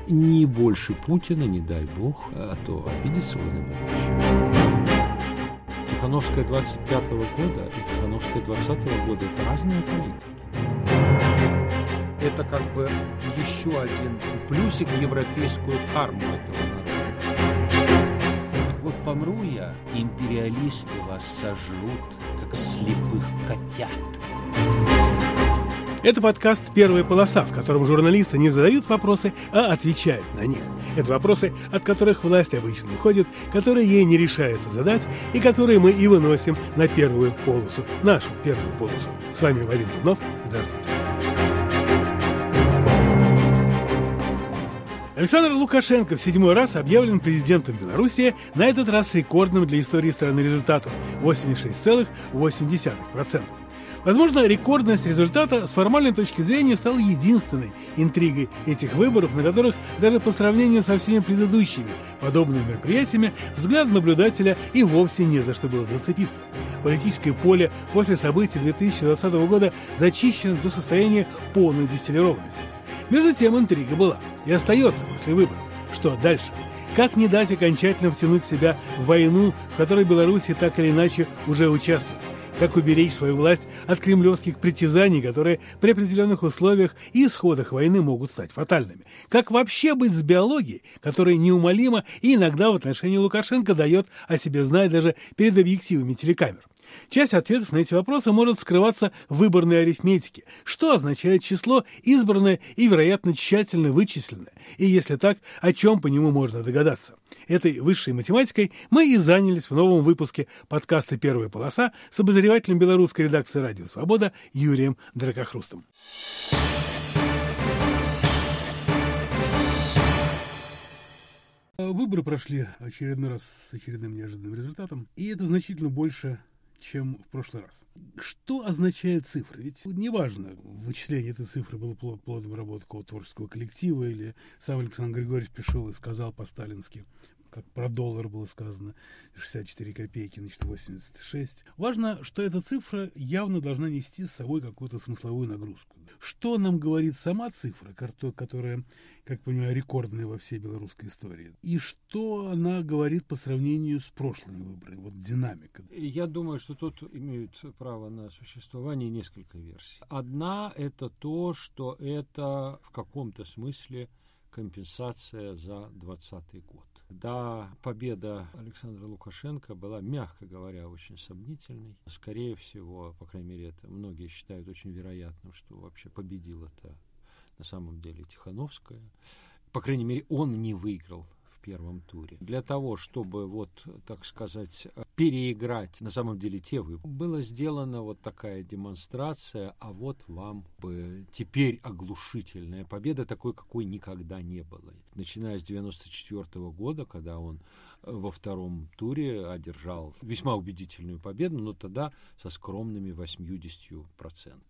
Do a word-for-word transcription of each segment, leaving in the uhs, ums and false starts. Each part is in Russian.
Не больше Путина, не дай бог, а то обидится Владимир Владимирович. Тихановская двадцать пятого года и Тихановская двадцатого года – это разные политики. Это как бы еще один плюсик в европейскую карму этого народа. Вот помру я, империалисты вас сожрут, как слепых котят. Это подкаст «Первая полоса», в котором журналисты не задают вопросы, а отвечают на них. Это вопросы, от которых власть обычно уходит, которые ей не решается задать, и которые мы и выносим на первую полосу, нашу первую полосу. С вами Вадим Дубнов. Здравствуйте. Александр Лукашенко в седьмой раз объявлен президентом Беларуси, на этот раз с рекордным для истории страны результатом – восемьдесят шесть целых восемь десятых процента. Возможно, рекордность результата с формальной точки зрения стала единственной интригой этих выборов, на которых даже по сравнению со всеми предыдущими подобными мероприятиями взгляд наблюдателя и вовсе не за что было зацепиться. Политическое поле после событий две тысячи двадцатого года зачищено до состояния полной дистиллированности. Между тем интрига была и остается после выборов. Что дальше? Как не дать окончательно втянуть себя в войну, в которой Беларусь так или иначе уже участвует? Как уберечь свою власть от кремлевских притязаний, которые при определенных условиях и исходах войны могут стать фатальными? Как вообще быть с биологией, которая неумолимо и иногда в отношении Лукашенко дает о себе знать даже перед объективами телекамер? Часть ответов на эти вопросы может скрываться в выборной арифметике. Что означает число избранное и, вероятно, тщательно вычисленное? И если так, о чем по нему можно догадаться? Этой высшей математикой мы и занялись в новом выпуске подкаста «Первая полоса» с обозревателем белорусской редакции «Радио Свобода» Юрием Дракохрустом. Выборы прошли очередной раз с очередным неожиданным результатом, и это значительно больше, чем в прошлый раз. Что означает цифра? Ведь неважно, вычисление этой цифры было плодом работы какого-то творческого коллектива, или сам Александр Григорьевич пришел и сказал по-сталински, как про доллар было сказано, шестьдесят четыре копейки, значит, восемьдесят шесть. Важно, что эта цифра явно должна нести с собой какую-то смысловую нагрузку. Что нам говорит сама цифра, которая, как понимаю, рекордная во всей белорусской истории? И что она говорит по сравнению с прошлыми выборами? Вот динамика. Я думаю, что тут имеют право на существование несколько версий. Одна – это то, что это в каком-то смысле компенсация за двадцатый год. Да, победа Александра Лукашенко была, мягко говоря, очень сомнительной. Скорее всего, по крайней мере, это многие считают очень вероятным, что вообще победила-то на самом деле Тихановская. По крайней мере, он не выиграл в первом туре. Для того, чтобы, вот, так сказать, переиграть на самом деле те выборы, была сделана вот такая демонстрация, а вот вам бы теперь оглушительная победа, такой, какой никогда не было. Начиная с девяносто четвёртого года, когда он во втором туре одержал весьма убедительную победу, но тогда со скромными восьмидесятью процентами.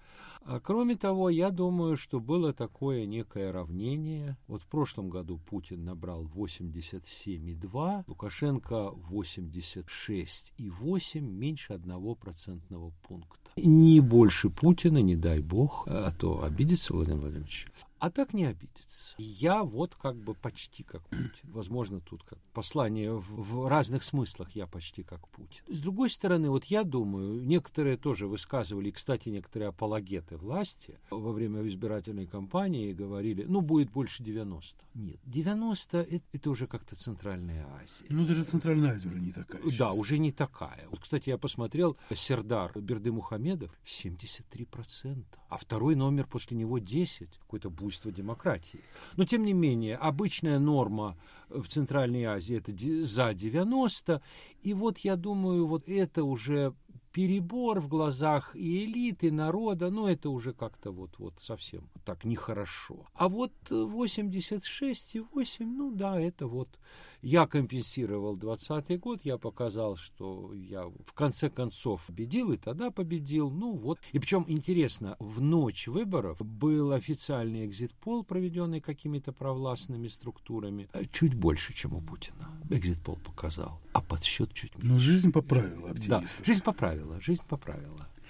А кроме того, я думаю, что было такое некое равнение. Вот в прошлом году Путин набрал восемьдесят семь и два, Лукашенко восемьдесят шесть и восемь, меньше одного процентного пункта. Не больше Путина, не дай бог, а то обидится Владимир Владимирович. А так не обидится. Я вот как бы почти как Путин. Возможно, тут как послание в, в разных смыслах я почти как Путин. С другой стороны, вот я думаю, некоторые тоже высказывали, и, кстати, некоторые апологеты власти во время избирательной кампании говорили, ну, будет больше девяноста. Нет, девяносто это, это уже как-то Центральная Азия. Ну, даже Центральная Азия уже не такая. Да, сейчас. уже не такая. Вот, кстати, я посмотрел, Сердар Бердымухамедов семьдесят три процента, а второй номер после него десять. Какой-то буйство демократии. Но, тем не менее, обычная норма в Центральной Азии – это за девяносто. И вот, я думаю, вот это уже перебор в глазах и элиты, и народа, ну, это уже как-то вот, вот совсем так нехорошо. А вот восемьдесят шесть и восемь, ну да, это вот я компенсировал двадцатый год, я показал, что я в конце концов победил, и тогда победил, ну вот. И причем интересно, в ночь выборов был официальный экзит-пол, проведенный какими-то провластными структурами, чуть больше, чем у Путина. Экзит-пол показал, а подсчет чуть меньше. Но жизнь поправила оптимистов. Да, жизнь поправила, жизнь поправила.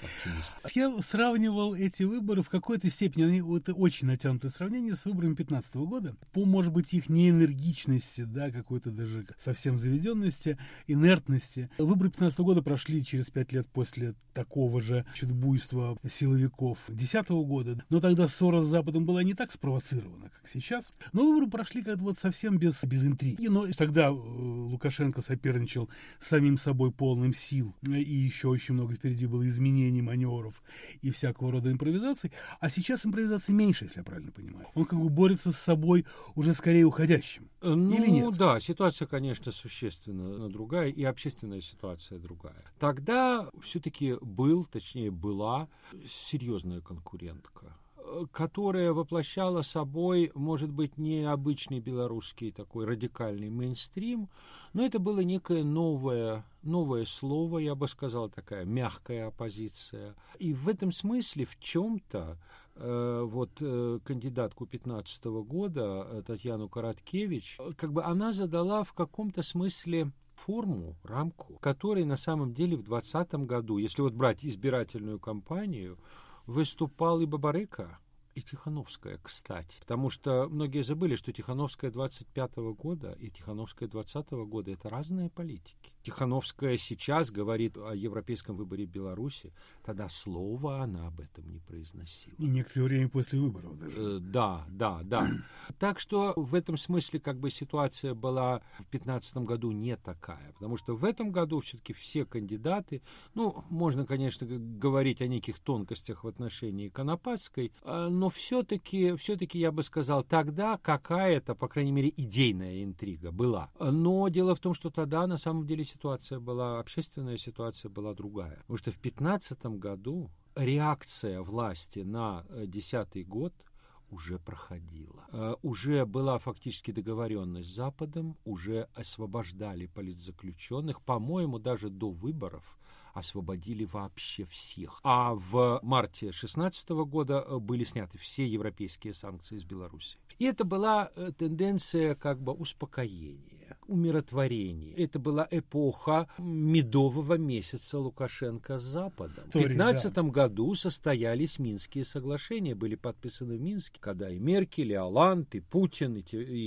оптимист. Я сравнивал эти выборы в какой-то степени, они вот, очень натянутое сравнение с выборами пятнадцатого года. По, может быть, их неэнергичности, да, какой-то даже совсем заведенности, инертности. Выборы пятнадцатого года прошли через пять лет после такого же буйства силовиков десятого года. Но тогда ссора с Западом была не так спровоцирована, как сейчас. Но выборы прошли как-то вот совсем без, без интриги. Но тогда э, Лукашенко соперничал с самим собой полным сил. И еще очень много впереди было изменений, маневров и всякого рода импровизаций. А сейчас импровизации меньше, если я правильно понимаю. Он как бы борется с собой уже скорее уходящим. Ну, или нет? Да, ситуация, конечно, существенно другая, и общественная ситуация другая. Тогда все-таки был, точнее была, серьезная конкурентка, которая воплощала собой, может быть, не обычный белорусский такой радикальный мейнстрим, но это было некое новое, новое слово, я бы сказал, такая мягкая оппозиция. И в этом смысле в чем-то э, вот э, кандидатку пятнадцатого года э, Татьяну Короткевич, как бы она задала в каком-то смысле форму, рамку, которой на самом деле в двадцатом году, если вот брать избирательную кампанию, выступал и Бабарыка, и Тихановская, кстати. Потому что многие забыли, что Тихановская двадцать пятого года и Тихановская двадцатого года – это разные политики. Тихановская сейчас говорит о европейском выборе Беларуси, тогда слова она об этом не произносила. И некоторое время после выборов даже. Э, да, да, да. Так что в этом смысле как бы ситуация была в пятнадцатом году не такая, потому что в этом году все-таки все кандидаты, ну, можно, конечно, говорить о неких тонкостях в отношении Конопатской, но все-таки, все-таки я бы сказал, тогда какая-то, по крайней мере, идейная интрига была. Но дело в том, что тогда на самом деле ситуация была, общественная ситуация была другая. Потому что в пятнадцатом году реакция власти на десятый год уже проходила. Uh, уже была фактически договоренность с Западом, уже освобождали политзаключенных, по-моему, даже до выборов освободили вообще всех. А в марте шестнадцатого года были сняты все европейские санкции с Беларуси. И это была тенденция как бы успокоения, умиротворения. Это была эпоха медового месяца Лукашенко с Западом. В пятнадцатом году состоялись Минские соглашения, были подписаны в Минске, когда и Меркель, и Оланд, и Путин, и,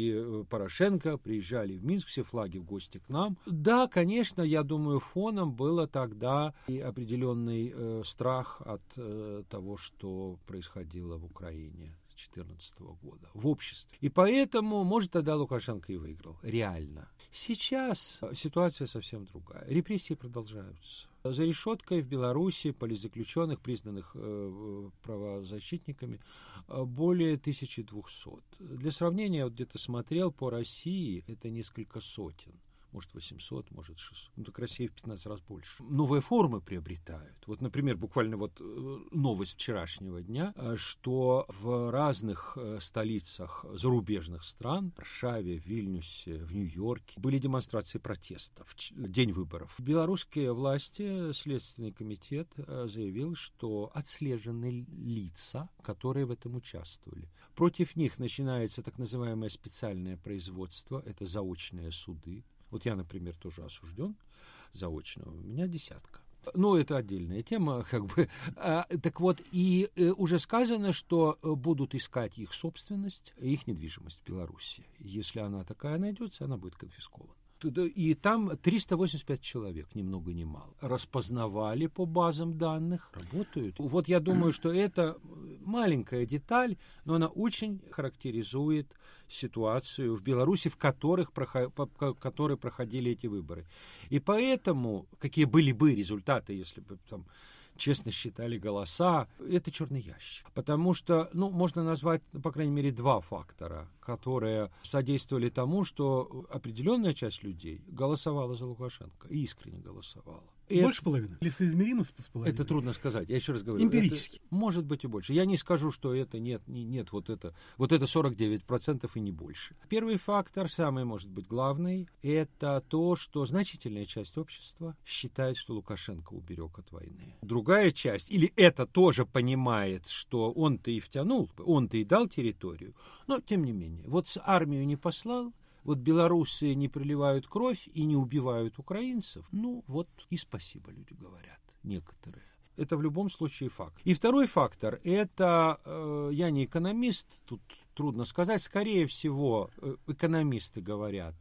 и Порошенко приезжали в Минск, все флаги в гости к нам. Да, конечно, я думаю, фоном было тогда и определенный э, страх от э, того, что происходило в Украине две тысячи четырнадцатого года в обществе. И поэтому, может, тогда Лукашенко и выиграл. Реально. Сейчас ситуация совсем другая. Репрессии продолжаются. За решеткой в Беларуси политзаключенных, признанных э, правозащитниками, более тысячи двухсот. Для сравнения, вот где-то смотрел, по России это несколько сотен. Может, восемьсот, может, шестьсот. Ну, так Россия в пятнадцать раз больше. Новые формы приобретают. Вот, например, буквально вот новость вчерашнего дня, что в разных столицах зарубежных стран, в Варшаве, в Вильнюсе, в Нью-Йорке, были демонстрации протеста в день выборов. Белорусские власти, Следственный комитет заявил, что отслежены лица, которые в этом участвовали. Против них начинается так называемое специальное производство, это заочные суды. Вот я, например, тоже осужден заочно, у меня десятка. Ну, это отдельная тема, как бы. А, так вот, и э, уже сказано, что будут искать их собственность, их недвижимость в Беларуси. Если она такая найдется, она будет конфискована. И там триста восемьдесят пять человек, ни много ни мало, распознавали по базам данных, работают. Вот я думаю, что это маленькая деталь, но она очень характеризует ситуацию в Беларуси, в которых, в которой проходили эти выборы. И поэтому, какие были бы результаты, если бы там честно считали голоса, это черный ящик. Потому что, ну, можно назвать, по крайней мере, два фактора, которые содействовали тому, что определенная часть людей голосовала за Лукашенко, и искренне голосовала. И больше это, половины? Или соизмеримо с половиной? Это трудно сказать. Я еще раз говорю. Эмпирически. Это, может быть и больше. Я не скажу, что это нет, не, нет, вот это, вот это сорок девять процентов и не больше. Первый фактор, самый, может быть, главный, это то, что значительная часть общества считает, что Лукашенко уберег от войны. Другая часть, или это тоже понимает, что он-то и втянул, он-то и дал территорию, но тем не менее. Вот с армию не послал, вот белорусы не проливают кровь и не убивают украинцев. Ну, вот и спасибо, люди говорят, некоторые. это в любом случае факт. И второй фактор, это, э, я не экономист, тут трудно сказать, скорее всего, э, экономисты говорят,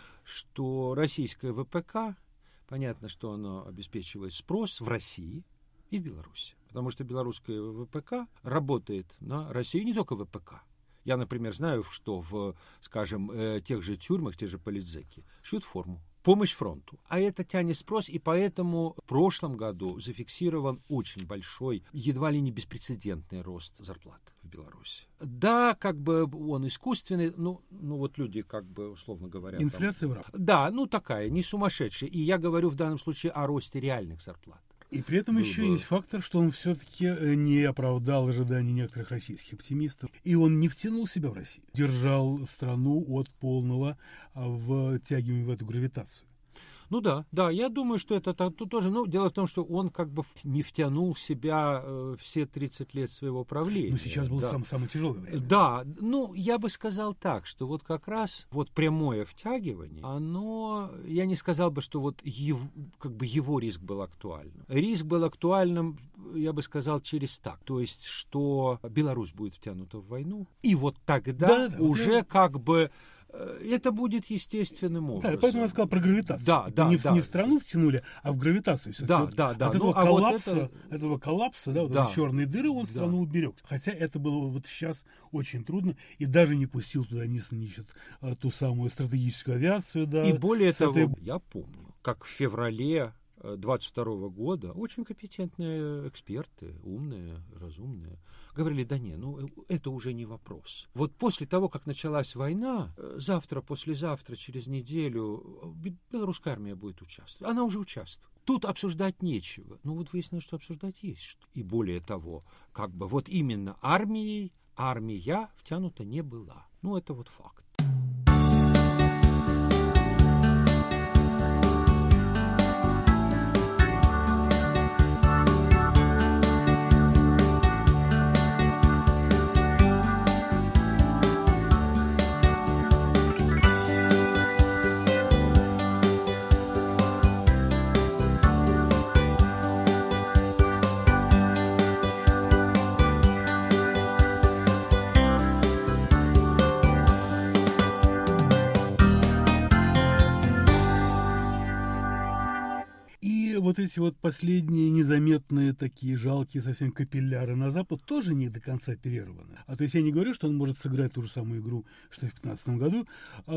что российское ВПК, понятно, что оно обеспечивает спрос в России и в Беларуси. Потому что белорусское ВПК работает на Россию, не только ВПК. Я, например, знаю, что в, скажем, э, тех же тюрьмах, те же политзеки шьют форму. Помощь фронту. А это тянет спрос, и поэтому в прошлом году зафиксирован очень большой, едва ли не беспрецедентный рост зарплат в Беларуси. Да, как бы он искусственный, ну, ну вот люди, как бы, условно говоря... Инфляция там, в рамках. Да, ну такая, не сумасшедшая. И я говорю в данном случае о росте реальных зарплат. И при этом еще бы... есть фактор, что он все-таки не оправдал ожиданий некоторых российских оптимистов. И он не втянул себя в Россию. Держал страну от полного втягивания в эту гравитацию. Ну да, да, я думаю, что это то, тоже. Ну, дело в том, что он как бы не втянул себя э, все тридцать лет своего правления. Ну, сейчас было да. сам, самое тяжелое время. Да, ну, я бы сказал так, что вот как раз вот прямое втягивание, оно, я не сказал бы, что вот его, как бы его риск был актуальным. Риск был актуальным, я бы сказал, через так. То есть, что Беларусь будет втянута в войну, и вот тогда да, уже да. как бы это будет естественным образом. Да, поэтому я сказал про гравитацию. Да, это да, не, да. не в страну втянули, а в гравитацию. Да, вот да, да. От Ну, этого а коллапса, вот это... этого коллапса, да, вот да. этой черной дыры он да. страну уберег. Хотя это было вот сейчас очень трудно. И даже не пустил туда ни значит, ту самую стратегическую авиацию. Да, и более того, этой... я помню, как в феврале двадцать второго года очень компетентные эксперты, умные, разумные, говорили, да не, ну это уже не вопрос. Вот после того, как началась война, завтра, послезавтра, через неделю белорусская армия будет участвовать. Она уже участвует. Тут обсуждать нечего. Ну вот выяснилось, что обсуждать есть что. И более того, как бы вот именно армией, армия втянута не была. Ну это вот факт. Вот эти вот последние незаметные такие жалкие совсем капилляры на Запад тоже не до конца оперированы. А то есть я не говорю, что он может сыграть ту же самую игру, что и в пятнадцатом году,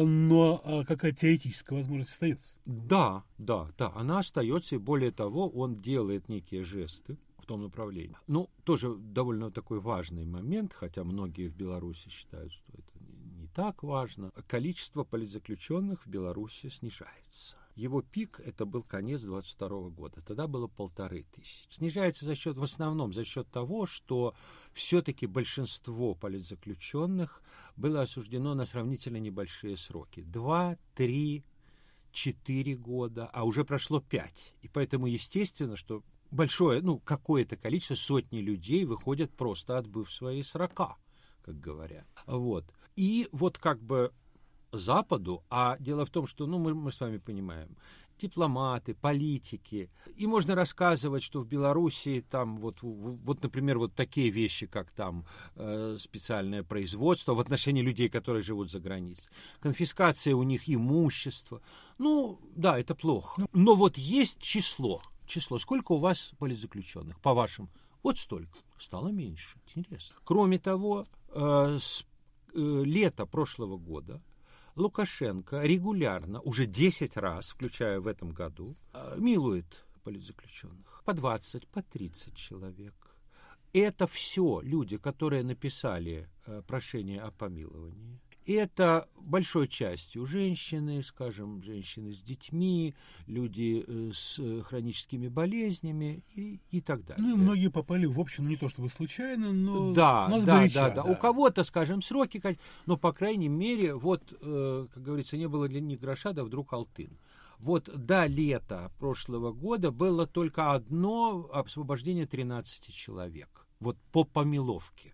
но какая теоретическая возможность остается? Да, да, да, она остается, и более того, он делает некие жесты в том направлении. Ну, тоже довольно такой важный момент, хотя многие в Беларуси считают, что это не, не так важно. Количество политзаключенных в Беларуси снижается. Его пик это был конец двадцать второго года. Тогда было полторы тысячи. Снижается за счет, в основном за счет того, что все-таки большинство политзаключенных было осуждено на сравнительно небольшие сроки. Два, три, четыре года, а уже прошло пять. И поэтому естественно, что большое, ну, какое-то количество, сотни людей выходят просто отбыв свои срока, как говорят. Вот. И вот как бы Западу, а дело в том, что, ну, мы, мы с вами понимаем, дипломаты, политики, и можно рассказывать, что в Белоруссии там вот, вот например, вот такие вещи, как там э, специальное производство в отношении людей, которые живут за границей, конфискация у них имущества, ну, да, это плохо. Но вот есть число, число, сколько у вас политзаключенных, по вашим? Вот столько. Стало меньше. Интересно. Кроме того, э, с э, лета прошлого года Лукашенко регулярно, уже десять раз, включая в этом году, милует политзаключенных. По двадцать, по тридцать человек. Это все люди, которые написали прошение о помиловании. Это большой частью женщины, скажем, женщины с детьми, люди с хроническими болезнями и, и так далее. Ну и многие попали, в общем, не то чтобы случайно, но, да, но да, сгоряча, да, да, да. У кого-то, скажем, сроки, но, по крайней мере, вот, э, как говорится, не было для них гроша, да вдруг алтын. Вот до лета прошлого года было только одно освобождение тринадцати человек. Вот по помиловке.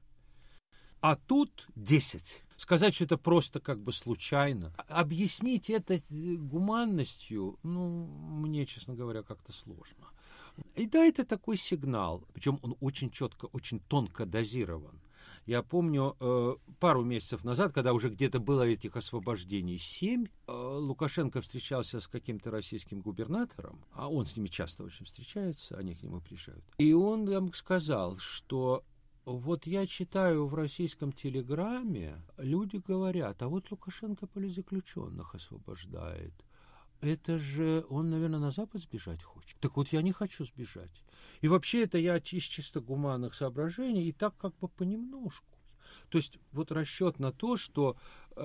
А тут десять. Сказать, что это просто как бы случайно. Объяснить это гуманностью, ну, мне, честно говоря, как-то сложно. И да, это такой сигнал, причем он очень четко, очень тонко дозирован. Я помню, э, пару месяцев назад, когда уже где-то было этих освобождений семь, э, Лукашенко встречался с каким-то российским губернатором, а он с ними часто очень встречается, они к нему приезжают. И он нам сказал, что вот я читаю в российском телеграме, люди говорят, а вот Лукашенко политзаключенных освобождает. Это же он, наверное, на Запад сбежать хочет. Так вот, я не хочу сбежать. И вообще это я из чисто гуманных соображений, и так как бы понемножку. То есть вот расчет на то, что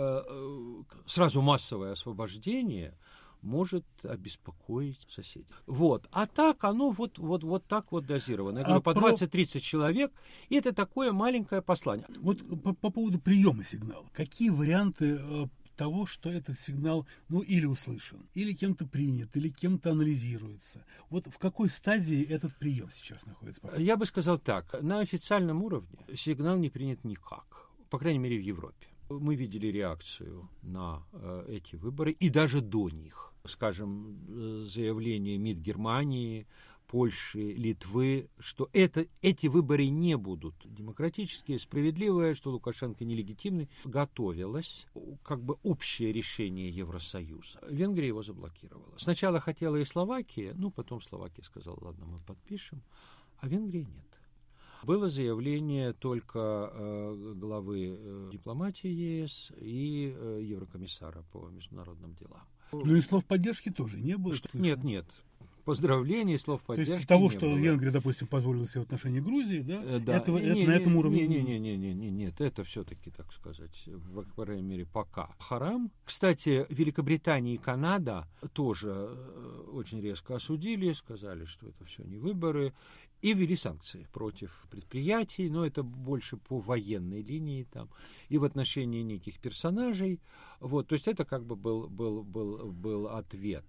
э, сразу массовое освобождение может обеспокоить соседей. Вот. А так оно вот, вот, вот так вот дозировано. Я говорю, а по двадцать-тридцать человек, и это такое маленькое послание. Вот по, по поводу приема сигнала. Какие варианты э, того, что этот сигнал, ну, или услышан, или кем-то принят, или кем-то анализируется? Вот в какой стадии этот прием сейчас находится? Я бы сказал так. На официальном уровне сигнал не принят никак. По крайней мере, в Европе. Мы видели реакцию на э, эти выборы и даже до них. Скажем, заявление МИД Германии, Польши, Литвы, что это, эти выборы не будут демократические, справедливые, что Лукашенко нелегитимный. Готовилось как бы общее решение Евросоюза. Венгрия его заблокировала. Сначала хотела и Словакия, ну, потом Словакия сказала, ладно, мы подпишем, а Венгрия нет. Было заявление только э, главы э, дипломатии ЕС и э, еврокомиссара по международным делам. Ну и слов поддержки тоже не было? Что, нет, нет. Поздравлений, слов поддержки. То есть того, не что было. Венгрия, допустим, позволила себе в отношении Грузии, да? Э, да. Этого, не, это, не, на этом не, уровне? Не, не, не, не, не, нет, это все-таки, так сказать, по крайней мере, пока. Харам. Кстати, Великобритания и Канада тоже очень резко осудили, сказали, что это все не выборы, и ввели санкции против предприятий, но это больше по военной линии там, и в отношении неких персонажей. Вот, то есть это как бы был, был, был, был ответ.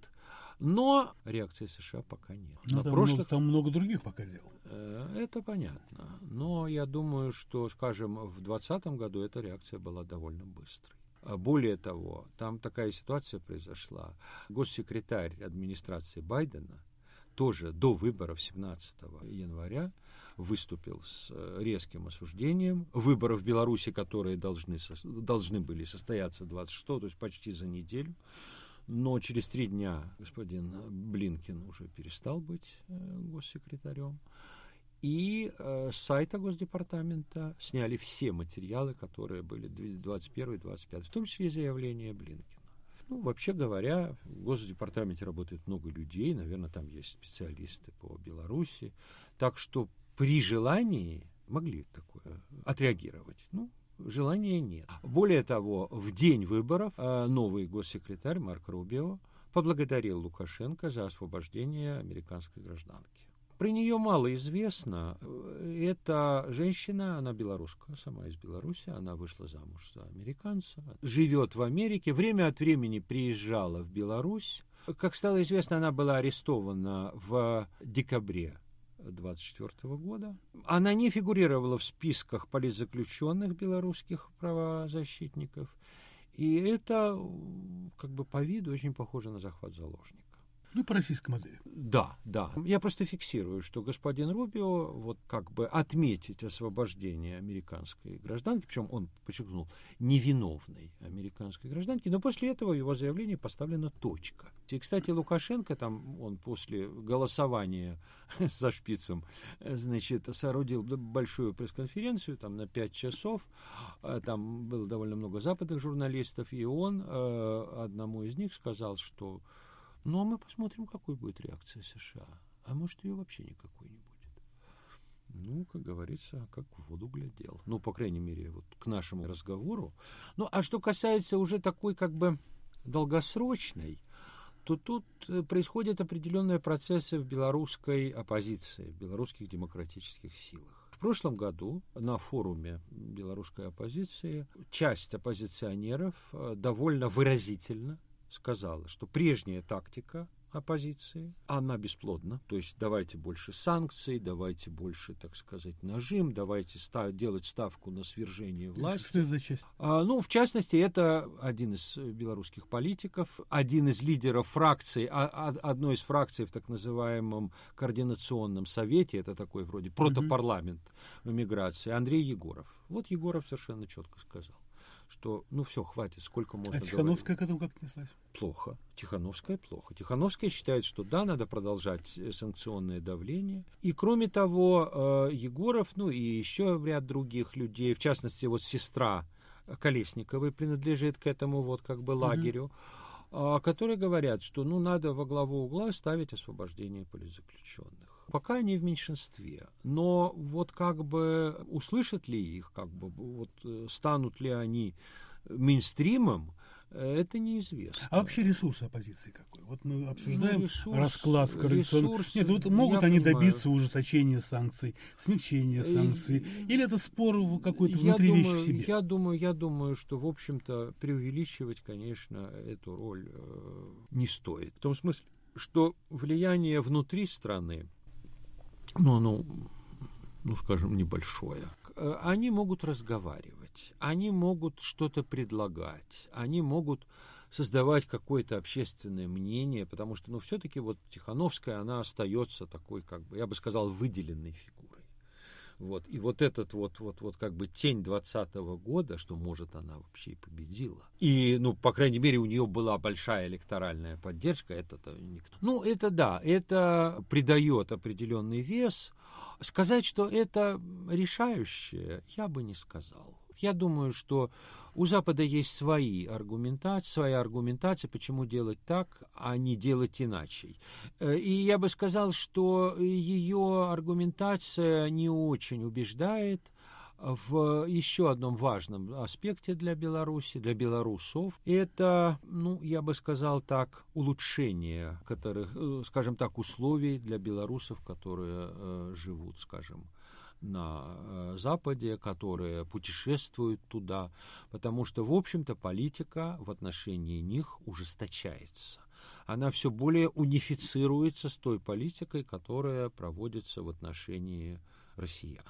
Но реакции США пока нет. Но там, прошлых... много, там много других пока дел. Это понятно. Но я думаю, что, скажем, в двадцатом году эта реакция была довольно быстрой. Более того, там такая ситуация произошла. Госсекретарь администрации Байдена тоже до выборов семнадцатого января выступил с резким осуждением выборов в Беларуси, которые должны, должны были состояться двадцать шестого, то есть почти за неделю. Но через три дня господин Блинкен уже перестал быть госсекретарем. И э, с сайта Госдепартамента сняли все материалы, которые были двадцать первый двадцать пятый, в том числе и заявление Блинкена. Ну, вообще говоря, в Госдепартаменте работает много людей, наверное, там есть специалисты по Беларуси, так что при желании могли такое отреагировать. Ну, желания нет. Более того, в день выборов новый госсекретарь Марко Рубио поблагодарил Лукашенко за освобождение американской гражданки. Про нее мало известно. Эта женщина, она белоруска, сама из Беларуси, она вышла замуж за американца, живет в Америке, время от времени приезжала в Беларусь. Как стало известно, она была арестована в декабре двадцать четвёртого года. Она не фигурировала в списках политзаключенных белорусских правозащитников. И это, как бы по виду, очень похоже на захват заложника. Ну, по российской модели. Да, да. Я просто фиксирую, что господин Рубио, вот как бы отметить освобождение американской гражданки, причем он подчеркнул, невиновной американской гражданки, но после этого в его заявлении поставлена точка. И, кстати, Лукашенко, там, он после голосования за Шпицем, значит, соорудил большую пресс-конференцию, там, на пять часов, там было довольно много западных журналистов, и он э, одному из них сказал, что ну, а мы посмотрим, какой будет реакция США. А может, ее вообще никакой не будет. Ну, как говорится, как в воду глядел. Ну, по крайней мере, вот к нашему разговору. Ну, а что касается уже такой, как бы, долгосрочной, то тут происходят определенные процессы в белорусской оппозиции, в белорусских демократических силах. В прошлом году на форуме белорусской оппозиции часть оппозиционеров довольно выразительно сказала, что прежняя тактика оппозиции. Она бесплодна. То есть давайте больше санкций, давайте больше, так сказать, нажим, давайте став- делать ставку на свержение власти. Что это за часть? А, ну, в частности, это один из белорусских политиков, один из лидеров фракции, а, а, одной из фракций в так называемом координационном совете, это такой вроде протопарламент в эмиграции, Андрей Егоров. Вот Егоров совершенно четко сказал, что, ну, все, хватит, сколько можно говорить. А Тихановская к этому как отнеслась? Плохо. Тихановская плохо. Тихановская считает, что да, надо продолжать санкционное давление. И, кроме того, Егоров, ну, и еще ряд других людей, в частности, вот сестра Колесниковой принадлежит к этому вот как бы лагерю, uh-huh. которые говорят, что, ну, надо во главу угла ставить освобождение политзаключенных. Пока они в меньшинстве, но вот как бы услышат ли их, как бы вот станут ли они мейнстримом, это неизвестно. А вообще ресурс оппозиции какой? Вот мы обсуждаем ну, ресурс, расклад в коалиционном... Ресурс, Нет, вот могут они понимаю. добиться ужесточения санкций, смягчения санкций? Или это спор какой-то внутри я вещи думаю, в себе? Я думаю, я думаю, что, в общем-то, преувеличивать, конечно, эту роль э, не стоит. В том смысле, что влияние внутри страны, ну, ну, ну, скажем, небольшое. Они могут разговаривать, они могут что-то предлагать, они могут создавать какое-то общественное мнение, потому что, ну, все-таки вот Тихановская, она остается такой, как бы, я бы сказал, выделенной фигурой. Вот. И вот этот вот, вот, вот как бы тень двадцатого года, что, может, она вообще и победила. И, ну, по крайней мере, у нее была большая электоральная поддержка. Это-то никто. Ну, это да, это придает определенный вес. Сказать, что это решающее, я бы не сказал. Я думаю, что у Запада есть свои аргументации, своя аргументация, почему делать так, а не делать иначе. И я бы сказал, что ее аргументация не очень убеждает в еще одном важном аспекте для Беларуси, для белорусов. Это, ну, я бы сказал так, улучшение, которых, скажем так, условий для белорусов, которые э, живут, скажем, на Западе, которые путешествуют туда, потому что, в общем-то, политика в отношении них ужесточается. Она все более унифицируется с той политикой, которая проводится в отношении россиян.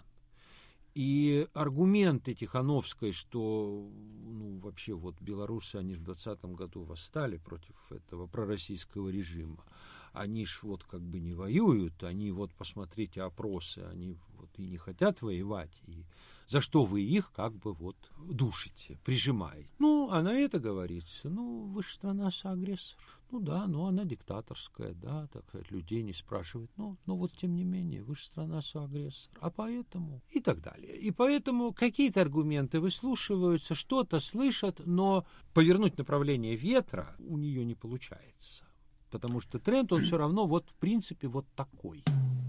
И аргументы Тихановской, что, ну, вообще вот белорусы, они в двадцатом году восстали против этого пророссийского режима, они ж вот как бы не воюют, они вот, посмотрите опросы, они вот и не хотят воевать, и за что вы их как бы вот душите, прижимаете. Ну, а на это говорится, ну, вы же страна-соагрессор. Ну да, ну она диктаторская, да, так сказать, людей не спрашивает. Ну, ну вот тем не менее, вы же страна-соагрессор. А поэтому и так далее. И поэтому какие-то аргументы выслушиваются, что-то слышат, но повернуть направление ветра у нее не получается. Потому что тренд, он все равно вот в принципе вот такой.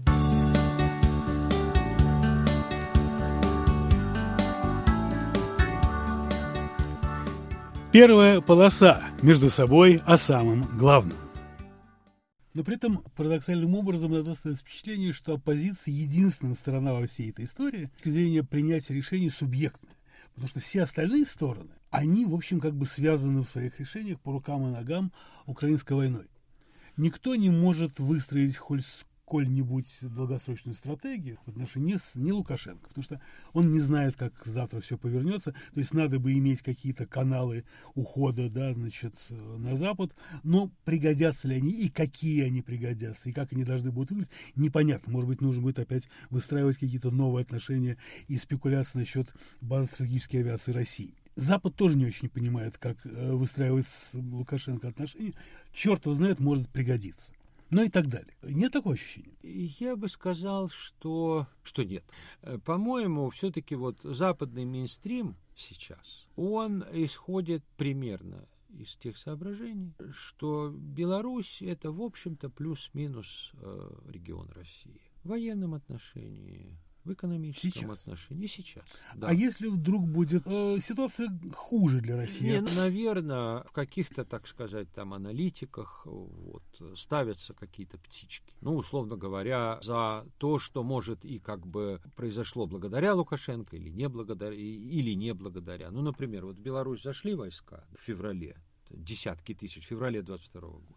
Первая полоса между собой о самом главном. Но при этом парадоксальным образом надо оставить впечатление, что оппозиция единственная сторона во всей этой истории с точки зрения принятия решений субъектная. Потому что все остальные стороны, они, в общем, как бы связаны в своих решениях по рукам и ногам украинской войной. Никто не может выстроить хоть сколь-нибудь долгосрочную стратегию в отношении не, не Лукашенко, потому что он не знает, как завтра все повернется. То есть надо бы иметь какие-то каналы ухода, да, значит, на Запад, но пригодятся ли они и какие они пригодятся, и как они должны будут выглядеть, непонятно. Может быть, нужно будет опять выстраивать какие-то новые отношения и спекуляции насчет базы стратегической авиации России. Запад тоже не очень понимает, как выстраивать с Лукашенко отношения. Черт его знает, может пригодиться. Ну и так далее. Нет такого ощущения? Я бы сказал, что, что нет. По-моему, все-таки вот западный мейнстрим сейчас, он исходит примерно из тех соображений, что Беларусь – это, в общем-то, плюс-минус э, регион России. В военном отношении, в экономическом сейчас. отношении. И сейчас. Да. А если вдруг будет э, ситуация хуже для России? Не, наверное, в каких-то, так сказать, там аналитиках вот, ставятся какие-то птички. Ну, условно говоря, за то, что может и как бы произошло благодаря Лукашенко или не благодаря, или не благодаря. Ну, например, вот в Беларусь зашли войска в феврале, десятки тысяч, в феврале двадцать второго года.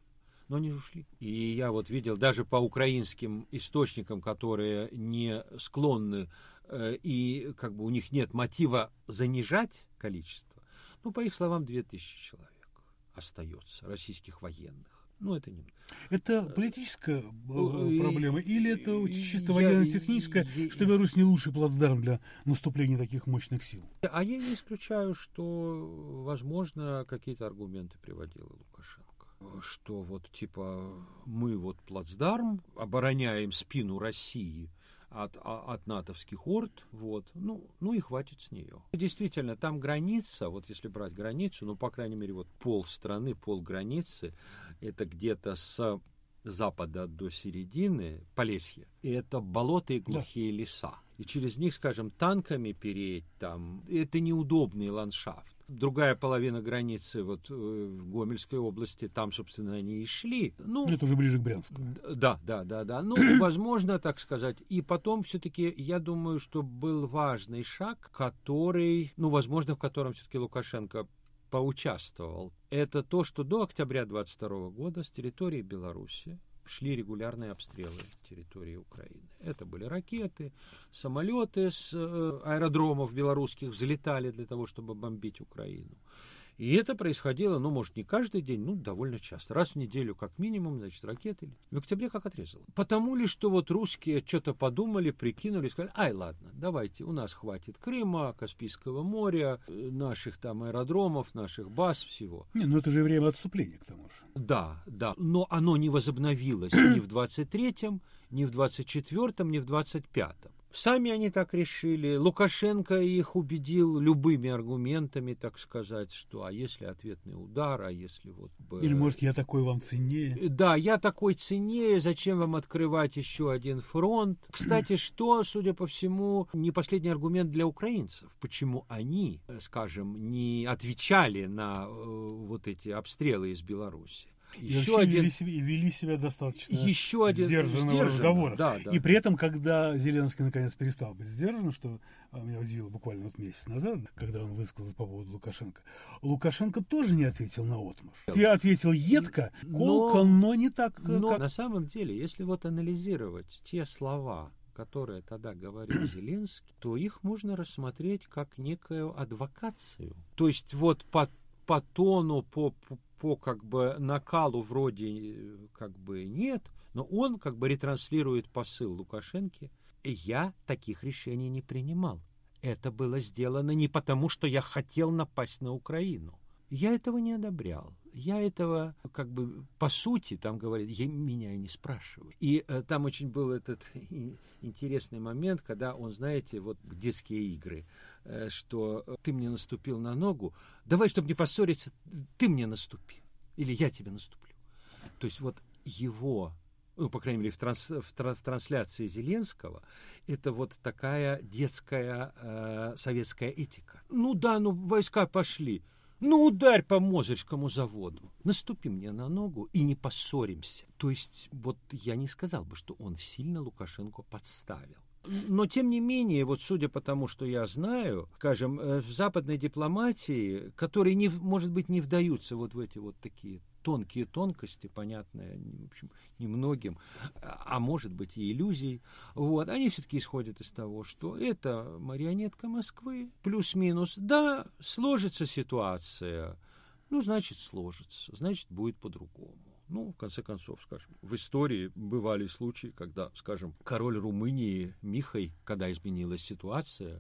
Но они же ушли. И я вот видел даже по украинским источникам, которые не склонны э, и как бы у них нет мотива занижать количество, ну, по их словам, две тысячи человек остается, российских военных. Ну, это не... Это политическая проблема или это чисто военно-техническая, что Беларусь не лучший плацдарм для наступления таких мощных сил? А я не исключаю, что, возможно, какие-то аргументы приводил Лукашенко. Что вот типа мы вот плацдарм, обороняем спину России от, от натовских орд, вот, ну, ну и хватит с нее. Действительно, там граница, вот если брать границу, ну, по крайней мере, вот пол страны, пол границы, это где-то с запада до середины Полесья, и это болота и глухие да. леса. И через них, скажем, танками переть там, это неудобный ландшафт. Другая половина границы вот в Гомельской области, там, собственно, они и шли. Ну, это уже ближе к Брянску. Да, да, да, да. Ну, возможно, так сказать. И потом все-таки, я думаю, что был важный шаг, который, ну, возможно, в котором все-таки Лукашенко поучаствовал. Это то, что до октября двадцать второго года с территории Беларуси шли регулярные обстрелы территории Украины. Это были ракеты, самолеты с аэродромов белорусских взлетали для того, чтобы бомбить Украину. И это происходило, ну, может, не каждый день, ну, довольно часто. Раз в неделю, как минимум, значит, ракеты. В октябре как отрезало. Потому ли, что вот русские что-то подумали, прикинули, сказали, ай, ладно, давайте, у нас хватит Крыма, Каспийского моря, наших там аэродромов, наших баз, всего. Не, ну это же время отступления, к тому же. Да, да, но оно не возобновилось ни в двадцать третьем, ни в двадцать четвёртом, ни в двадцать пятом. Сами они так решили. Лукашенко их убедил любыми аргументами, так сказать, что а если ответный удар, а если вот... Или, может, я такой вам ценнее? Да, я такой ценнее, зачем вам открывать еще один фронт? Кстати, что, судя по всему, не последний аргумент для украинцев. Почему они, скажем, не отвечали на э, вот эти обстрелы из Беларуси? Еще один... вели, себя, вели себя достаточно еще один... сдержанного разговора. Да, да. И при этом, когда Зеленский наконец перестал быть сдержан, что меня удивило буквально вот месяц назад, когда он высказался по поводу Лукашенко, Лукашенко тоже не ответил наотмашь. Я ответил едко, колко, но, но не так... Но как... на самом деле, если вот анализировать те слова, которые тогда говорил Зеленский, то их можно рассмотреть как некую адвокацию. То есть вот по, по тону, по... по по как бы накалу вроде как бы нет, но он как бы ретранслирует посыл Лукашенко. Я таких решений не принимал. Это было сделано не потому, что я хотел напасть на Украину. Я этого не одобрял. Я этого, как бы, по сути, там говорят, я, меня и не спрашивают. И э, там очень был этот и, интересный момент, когда он, знаете, вот детские игры, э, что э, ты мне наступил на ногу, давай, чтобы не поссориться, ты мне наступи, или я тебе наступлю. То есть вот его, ну, по крайней мере, в, транс, в, в трансляции Зеленского, это вот такая детская э, советская этика. Ну да, ну войска пошли. Ну, ударь по Мозырскому заводу, наступи мне на ногу и не поссоримся. То есть, вот я не сказал бы, что он сильно Лукашенко подставил. Но, тем не менее, вот судя по тому, что я знаю, скажем, в западной дипломатии, которые, не, может быть, не вдаются вот в эти вот такие тонкие тонкости, понятные, в общем, немногим, а может быть и иллюзий, вот, они все-таки исходят из того, что это марионетка Москвы, плюс-минус, да, сложится ситуация, ну, значит, сложится, значит, будет по-другому. Ну, в конце концов, скажем, в истории бывали случаи, когда, скажем, король Румынии Михай, когда изменилась ситуация,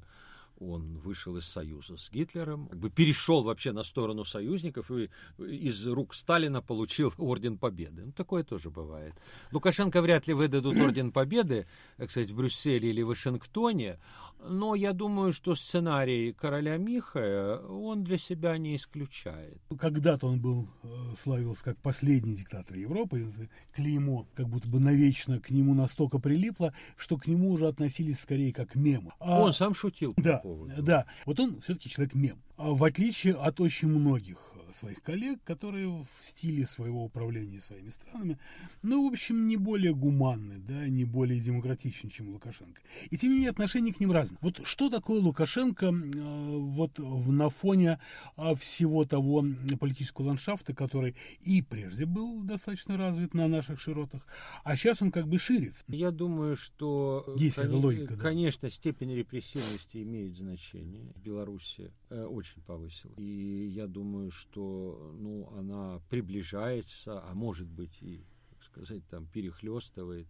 он вышел из союза с Гитлером, как бы перешел вообще на сторону союзников и из рук Сталина получил орден Победы. Ну, такое тоже бывает. Лукашенко вряд ли выдадут орден Победы, кстати, в Брюсселе или Вашингтоне, но я думаю, что сценарий короля Михая он для себя не исключает. Когда-то он был, славился как последний диктатор Европы, клеймо как будто бы навечно к нему настолько прилипло, что к нему уже относились скорее как к мему. А... Он сам шутил по да, поводу. Да, вот он все-таки человек-мем. А в отличие от очень многих своих коллег, которые в стиле своего управления своими странами, ну, в общем, не более гуманны, да, не более демократичны, чем Лукашенко. И тем не менее отношение к ним разное. Вот что такое Лукашенко э, вот на фоне э, всего того политического ландшафта, который и прежде был достаточно развит на наших широтах, а сейчас он как бы ширится. Я думаю, что, есть кон... эта логика, да. Конечно, степень репрессивности имеет значение. Беларусь э, очень повысила. И я думаю, что ну, она приближается, а может быть и, так сказать, там, перехлестывает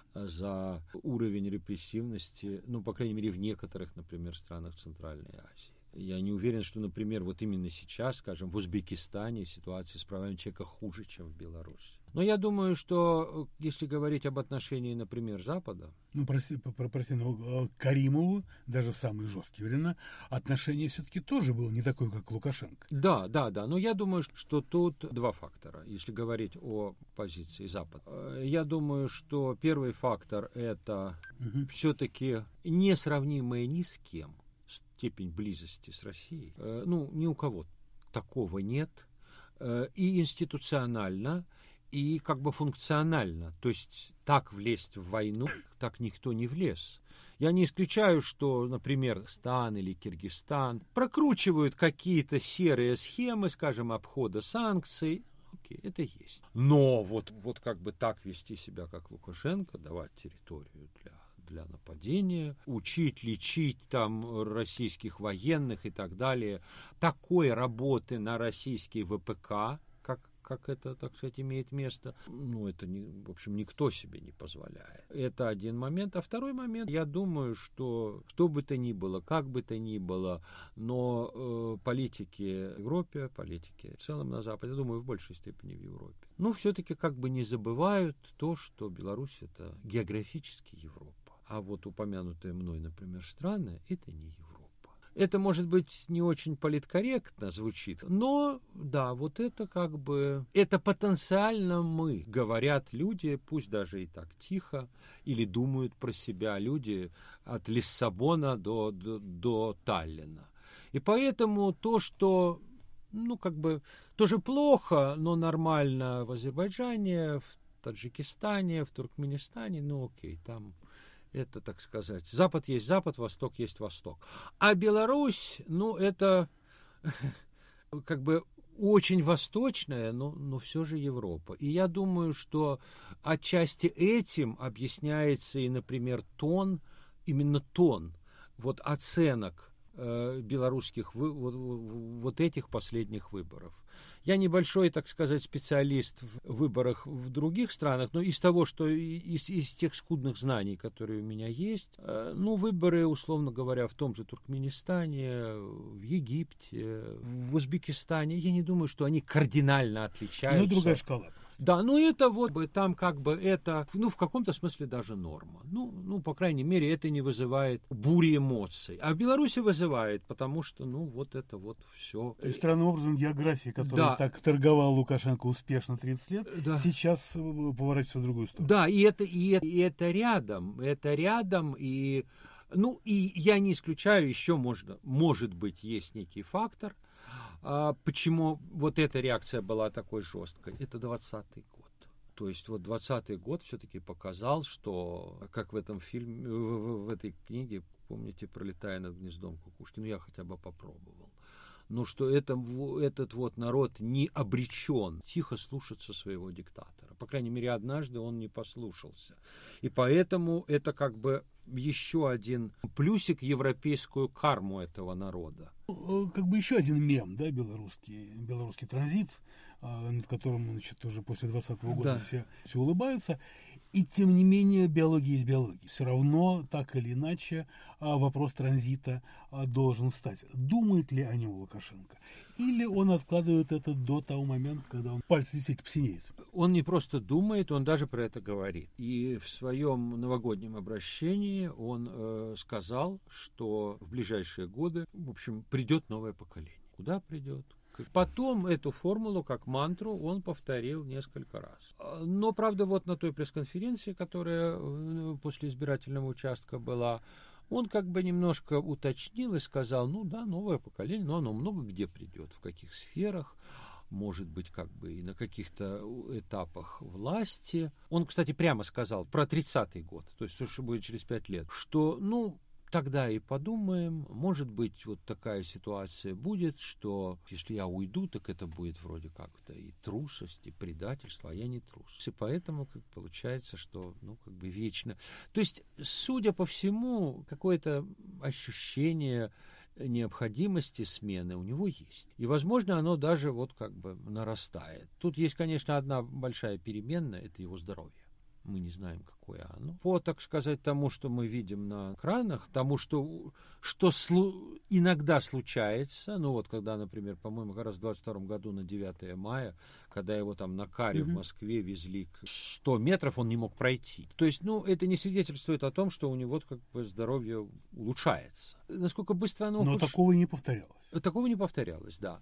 за уровень репрессивности, ну, по крайней мере, в некоторых, например, странах Центральной Азии. Я не уверен, что, например, вот именно сейчас, скажем, в Узбекистане ситуация с правами человека хуже, чем в Беларуси. Но я думаю, что если говорить об отношении, например, Запада... Ну, прости, прости, но к Каримову, даже в самые жесткие времена, отношение все-таки тоже было не такое, как Лукашенко. Да, да, да. Но я думаю, что тут два фактора, если говорить о позиции Запада. Я думаю, что первый фактор – это угу. все-таки несравнимое ни с кем степень близости с Россией. Ну, ни у кого такого нет. И институционально, и как бы функционально. То есть так влезть в войну, так никто не влез. Я не исключаю, что, например, Стан или Киргизстан прокручивают какие-то серые схемы, скажем, обхода санкций. Окей, это есть. Но вот, вот как бы так вести себя, как Лукашенко, давать территорию для для нападения, учить, лечить там российских военных и так далее. Такой работы на российский ВПК, как, как это, так сказать, имеет место, ну, это, не, в общем, никто себе не позволяет. Это один момент. А второй момент, я думаю, что что бы то ни было, как бы то ни было, но э, политики в Европе, политики в целом на Западе, я думаю, в большей степени в Европе, ну, все-таки как бы не забывают то, что Беларусь – это географически Европа. А вот упомянутые мной, например, страны – это не Европа. Это, может быть, не очень политкорректно звучит, но, да, вот это как бы, это потенциально мы, говорят люди, пусть даже и так тихо, или думают про себя люди от Лиссабона до, до, до Таллина. И поэтому то, что, ну, как бы, тоже плохо, но нормально в Азербайджане, в Таджикистане, в Туркменистане, ну, окей, там... Это, так сказать, Запад есть Запад, Восток есть Восток. А Беларусь, ну, это как бы очень восточная, но, но все же Европа. И я думаю, что отчасти этим объясняется и, например, тон, именно тон вот оценок э, белорусских вы, вот, вот этих последних выборов. Я небольшой, так сказать, специалист в выборах в других странах, но из того, что из, из тех скудных знаний, которые у меня есть, ну, выборы, условно говоря, в том же Туркменистане, в Египте, в Узбекистане, я не думаю, что они кардинально отличаются. Ну, другая шкала. Да, ну это вот бы там как бы это, ну, в каком-то смысле даже норма. Ну, ну, по крайней мере, это не вызывает бури эмоций. А в Беларуси вызывает, потому что, ну, вот это вот все. То есть, странным образом, география, которая да. так торговал Лукашенко успешно тридцать лет, да. сейчас поворачивается в другую сторону. Да, и это, и это, и это рядом, это рядом, и, ну, и я не исключаю, еще можно, может быть, есть некий фактор, а почему вот эта реакция была такой жесткой? Это двадцатый год. То есть вот двадцатый год все-таки показал, что, как в этом фильме, в, в этой книге, помните, «Пролетая над гнездом кукушки», ну я хотя бы попробовал. Ну что это, этот вот народ не обречен тихо слушаться своего диктатора. По крайней мере, однажды он не послушался. И поэтому это как бы еще один плюсик в европейскую карму этого народа. Как бы еще один мем, да, белорусский, белорусский транзит, над которым, значит, уже после двадцатого года да. все, все улыбаются. И тем не менее биология есть биология. Все равно, так или иначе, вопрос транзита должен встать. Думает ли о нем Лукашенко? Или он откладывает это до того момента, когда он пальцы действительно посинеют? Он не просто думает, он даже про это говорит. И в своем новогоднем обращении он э, сказал, что в ближайшие годы, в общем, придет новое поколение. Куда придет? Потом эту формулу, как мантру, он повторил несколько раз. Но, правда, вот на той пресс-конференции, которая после избирательного участка была, он как бы немножко уточнил и сказал, ну да, новое поколение, но оно много где придет, в каких сферах. может быть, как бы и на каких-то этапах власти. Он, кстати, прямо сказал про тридцатый год, то есть то, что будет через пять лет, что, ну, тогда и подумаем, может быть, вот такая ситуация будет, что если я уйду, так это будет вроде как-то и трусость, и предательство, а я не трус. И поэтому как получается, что, ну, как бы вечно. То есть, судя по всему, какое-то ощущение необходимости смены у него есть. И, возможно, оно даже вот как бы нарастает. Тут есть, конечно, одна большая переменная, это его здоровье. Мы не знаем, какое оно. По, так сказать, тому, что мы видим на экранах, тому, что, что слу- иногда случается, ну вот когда, например, по-моему, как раз в двадцать втором году на девятое мая, когда его там на каре mm-hmm. в Москве везли к сто метров, он не мог пройти. То есть, ну, это не свидетельствует о том, что у него как бы здоровье улучшается. Насколько быстро оно... Но ухудш... такого не повторялось. Такого не повторялось, да.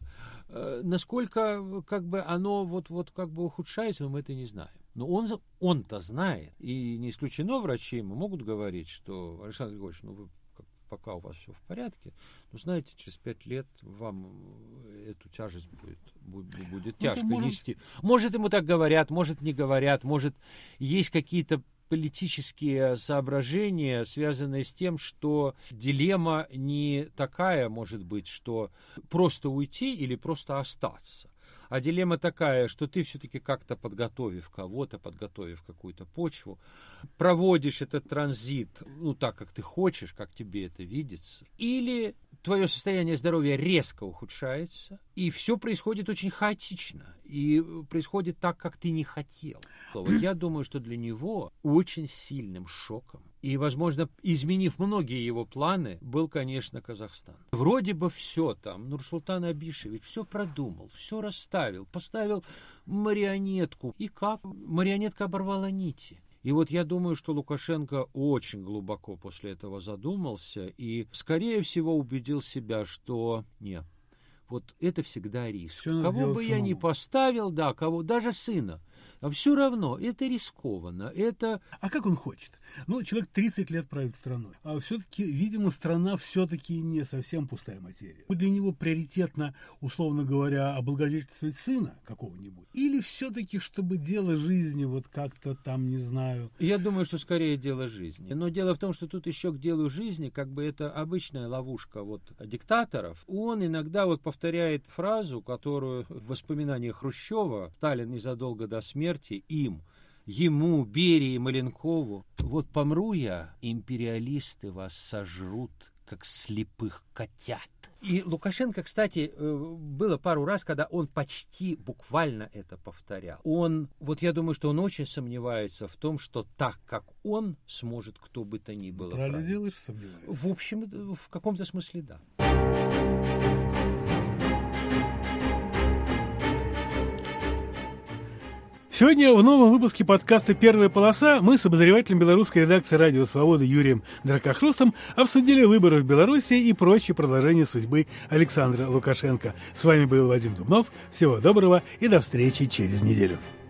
Насколько как бы оно вот, вот как бы ухудшается, мы это не знаем. Но он, он-то знает, и не исключено, врачи ему могут говорить, что, Александр Григорьевич, ну вы пока у вас все в порядке, но знаете, через пять лет вам эту тяжесть будет, будет, будет тяжко может... нести. Может, ему так говорят, может, не говорят, может, есть какие-то политические соображения, связанные с тем, что дилемма не такая, может быть, что просто уйти или просто остаться. А дилемма такая, что ты все-таки как-то подготовив кого-то, подготовив какую-то почву, проводишь этот транзит, ну, так, как ты хочешь, как тебе это видится, или твое состояние здоровья резко ухудшается, и все происходит очень хаотично, и происходит так, как ты не хотел. Я думаю, что для него очень сильным шоком, и, возможно, изменив многие его планы, был, конечно, Казахстан. Вроде бы все там, Нурсултан Абишевич все продумал, все расставил, поставил марионетку. И как? Марионетка оборвала нити. И вот я думаю, что Лукашенко очень глубоко после этого задумался и, скорее всего, убедил себя, что нет, вот это всегда риск. Все кого бы я ни поставил, да, кого, даже сына, а все равно это рискованно. Это... А как он хочет? Ну, человек тридцать лет правит страной. А все-таки, видимо, страна все-таки не совсем пустая материя. Для него приоритетно, условно говоря, облагодетельствовать сына какого-нибудь? Или все-таки, чтобы дело жизни вот как-то там, не знаю... Я думаю, что скорее дело жизни. Но дело в том, что тут еще к делу жизни, как бы это обычная ловушка вот диктаторов. Он иногда вот повторяет фразу, которую в воспоминаниях Хрущева Сталин незадолго до смерти им, ему, Берии, Маленкову: вот помру я, империалисты вас сожрут, как слепых котят. И Лукашенко, кстати, было пару раз, когда он почти буквально это повторял. Он, вот я думаю, что он очень сомневается в том, что так, как он, сможет кто бы то ни было. Правильно делаешь, сомневаешься? В общем, в каком-то смысле, да. Сегодня в новом выпуске подкаста «Первая полоса» мы с обозревателем белорусской редакции «Радио Свобода» Юрием Дракохрустом обсудили выборы в Беларуси и прочие продолжения судьбы Александра Лукашенко. С вами был Вадим Дубнов. Всего доброго и до встречи через неделю.